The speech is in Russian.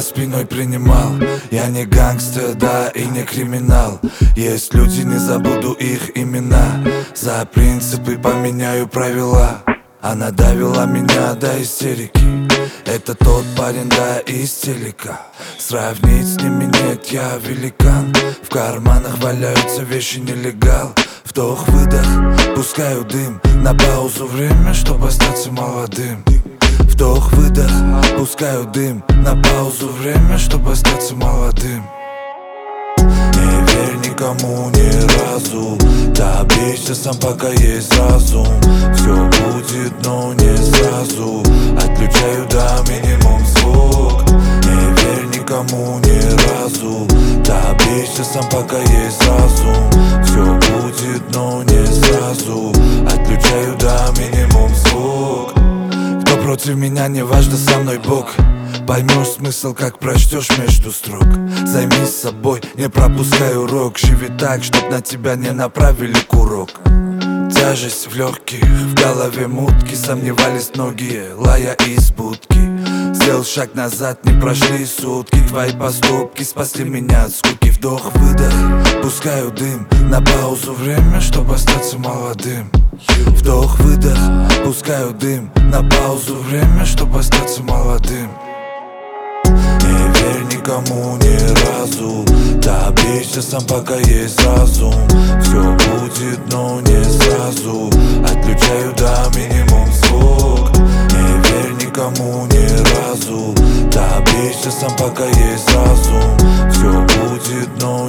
спиной принимал. Я не гангстер, да, и не криминал. Есть люди, не забуду их имена. За принципы поменяю правила. Она довела меня до истерики. Это тот парень, да, из телека. Сравнить с ними нет, я великан. В карманах валяются вещи нелегал. Вдох-выдох, пускаю дым. На паузу время, чтобы остаться молодым. Вдох-выдох, пускаю дым. На паузу время, чтобы остаться молодым. Не верь никому ни разу. Добейся сам, пока есть разум. Все будет, но не сразу. Отключаю до минимум звук. Не верь никому ни разу. Добейся сам, пока есть разум. Все будет, но не сразу. Отключаю до минимум звук. Кто против меня, не важно, со мной Бог. Поймешь смысл, как прочтешь между строк. Займись собой, не пропускай урок. Живи так, чтоб на тебя не направили курок. Тяжесть в легких, в голове мутки. Сомневались многие, лая из будки. Сделал шаг назад, не прошли сутки. Твои поступки спасли меня от скуки. Вдох-выдох, пускаю дым. На паузу время, чтобы остаться молодым. Вдох-выдох, пускаю дым. На паузу время, чтобы остаться молодым. Не верь никому ни разу. Добейся сам, пока есть разум. Все будет, но не сразу. Отключаю до минимум звук. Не верь никому ни разу. Добейся сам, пока есть разум. Все будет, но